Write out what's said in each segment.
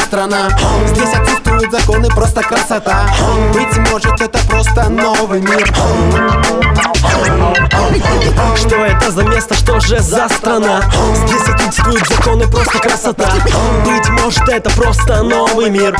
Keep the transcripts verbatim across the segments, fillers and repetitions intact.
страна. Здесь отсутствуют законы, просто красота. Быть может, это просто новый мир. Что это за место, что же за страна? Здесь отсутствуют законы, просто красота. Быть может, это просто новый мир.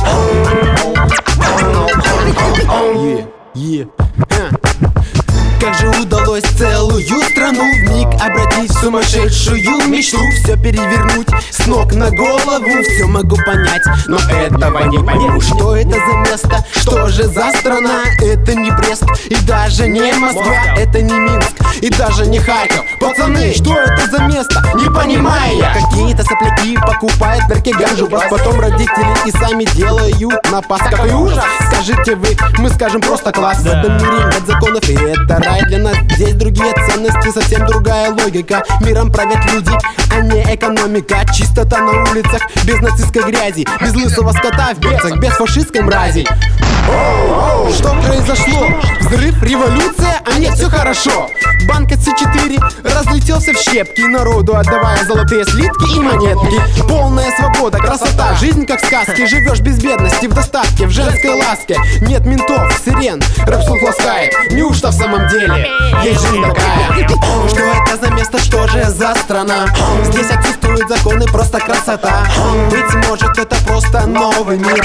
Yeah, yeah. Как же удалось целую страну вмиг обратить в сумасшедшую мечту? Все перевернуть с ног на голову. Все могу понять, но этого не пойму. Что это за место? Что же за страна? Это не Брест и даже не Москва. Это не Минск и даже не Харьков. Пацаны, что это за место? Не понимаю я. Какие-то сопляки покупают мерки ганжу, потом родители и сами делают напас. Какой ужас, скажите вы, мы скажем просто класс. В этом мире нет законов, и это рай для нас. Здесь другие ценности, совсем другая логика. Миром правят люди, а не экономика. Чистота на улицах, без нацистской грязи, без лысого скота в берцах, без фашистской мрази. Что произошло? Взрыв, революция, а нет, все хорошо. Банк С четыре разлетелся в щепки, народу отдавая золотые слитки и монетки. Полная свобода, красота, жизнь как в сказке. Живешь без бедности, в достатке, в женской ласке. Нет ментов, сирен, рэп слух ласкает. Неужто в самом деле есть жизнь такая? Что это за место, что же за страна? Здесь отсутствуют законы, просто красота. Быть может, это просто новый мир.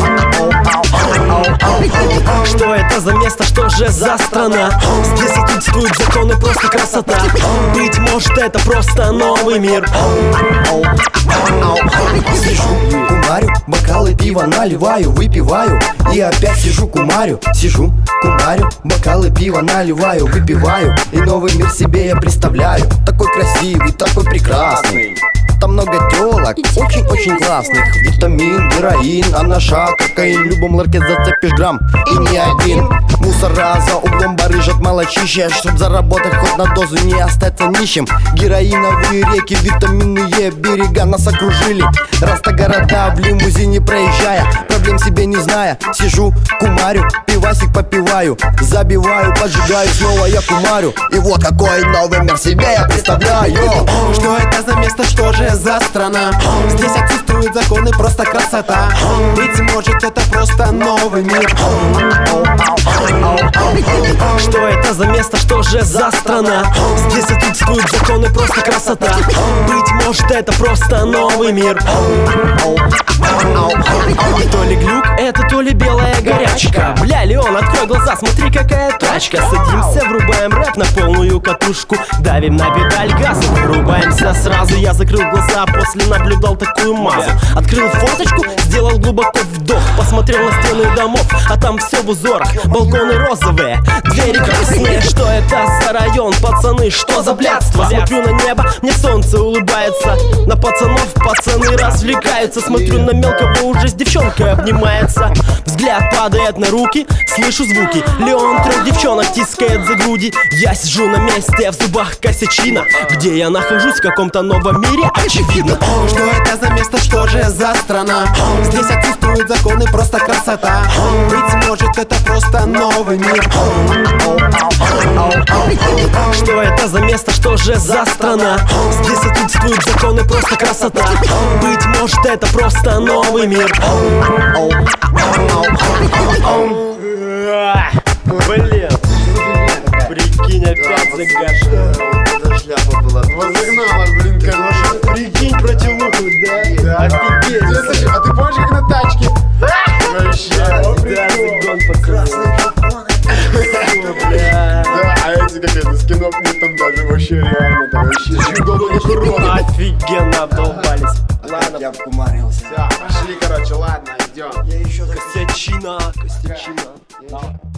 Что это за место, что же за страна? Здесь отсутствуют законы, просто красота. Быть может, это просто новый мир. Сижу, кумарю, бокалы пива наливаю, выпиваю. И опять сижу, кумарю, сижу, кумарю, бокалы пива наливаю, выпиваю. И новый мир себе я представляю. Такой красивый, такой прекрасный. Там много телок, очень-очень классных. Витамин, героин, анаша, кокаин. В любом ларьке зацепишь грамм, и не один. Мусора за углом барыжат молочище, чтоб заработать хоть на дозу, не остаться нищим. Героиновые реки, витаминные берега нас окружили. Раста города в лимузине проезжая, проблем себе не зная. Сижу, кумарю, пивасик попиваю, забиваю, поджигаю, снова я кумарю. И вот какой новый мир себе я представляю. Что это за место, что же за страна? Здесь отсутствуют законы, просто красота. Быть может, это просто новый мир. Что это за место, что же за страна? Здесь отсутствуют законы, просто красота. Быть может, это просто новый мир. То ли глюк, это то ли белая горячка. Бля, Леон, открой глаза, смотри, какая тачка. Садимся, врубаем рэп на полную катушку, давим на педаль газа, врубаемся сразу. Я закрыл глаза, после наблюдал такую мазу. Открыл форточку, сделал глубоко вдох, посмотрел на стены домов, а там все в узорах. Балконы розовые, двери красные. Что это за район, пацаны, что за блядство? Смотрю на небо, мне солнце улыбается. На пацанов пацаны развлекаются. Смотрю на мелкого, уже с девчонкой обнимается. Взгляд падает на руки, слышу звуки. Леон трех девчонок тискает за груди. Я сижу на месте, в зубах косячина. Где я нахожусь, в каком-то новом мире, очевидно. Что это за место, что же за страна? Здесь отсутствуют законы, просто красота. Быть может, это просто новый мир. Что это за место, что же за страна? Здесь отсутствуют законы, просто красота. Быть может, это просто новый мир. Блин, прикинь, опять загашено. Это шляпа была. Возогнала, блин, конечно. Прикинь, противуху, да? Да. Офигеть. Слушай, а ты помнишь, как на тачке? Вообще. Да, загон, пацаны. Да, а эти как это, скинов нет там даже вообще реально. Там вообще чудовно курорт. Офигенно обдолбались. Ладно, я вкумарился. Все, пошли, короче, ладно, идем. Я еще так... Косячина, косячина.